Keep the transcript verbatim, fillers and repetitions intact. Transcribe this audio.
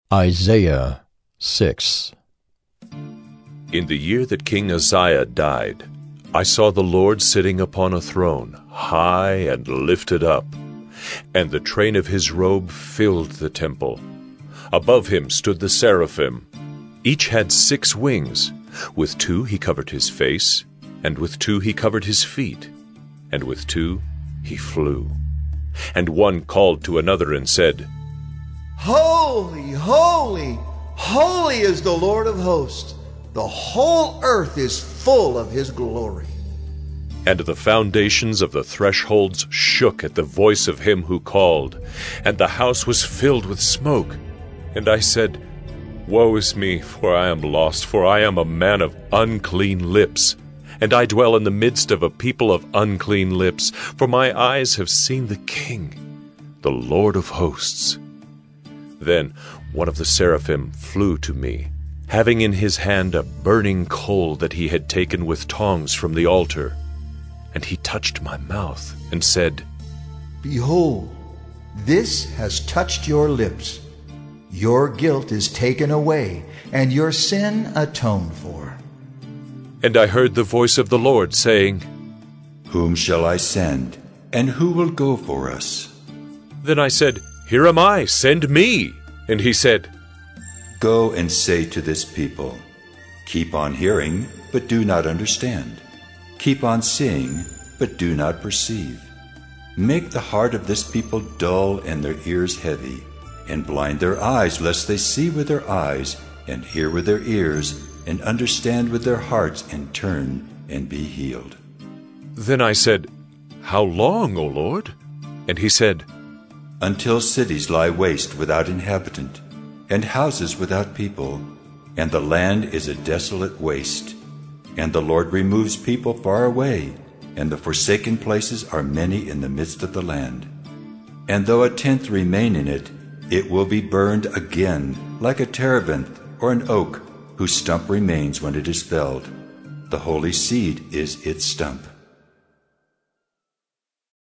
Isaiah six. In the year that King Uzziah died, I saw the Lord sitting upon a throne, high and lifted up, and the train of his robe filled the temple. Above him stood the seraphim. Each had six wings. With two he covered his face, and with two he covered his feet, and with two he flew. And one called to another and said, Holy, holy, holy is the Lord of hosts. The whole earth is full of his glory. And the foundations of the thresholds shook at the voice of him who called, and the house was filled with smoke. And I said, Woe is me, for I am lost, for I am a man of unclean lips, and I dwell in the midst of a people of unclean lips, for my eyes have seen the King, the Lord of hosts. Then one of the seraphim flew to me, having in his hand a burning coal that he had taken with tongs from the altar. And he touched my mouth and said, Behold, this has touched your lips. Your guilt is taken away, and your sin atoned for. And I heard the voice of the Lord saying, Whom shall I send, and who will go for us? Then I said, Here am I, send me. And he said, Go and say to this people, Keep on hearing, but do not understand. Keep on seeing, but do not perceive. Make the heart of this people dull and their ears heavy, and blind their eyes, lest they see with their eyes, and hear with their ears, and understand with their hearts, and turn and be healed. Then I said, How long, O Lord? And he said, Until cities lie waste without inhabitant, and houses without people, and the land is a desolate waste. And the Lord removes people far away, and the forsaken places are many in the midst of the land. And though a tenth remain in it, it will be burned again, like a terebinth or an oak, whose stump remains when it is felled. The holy seed is its stump.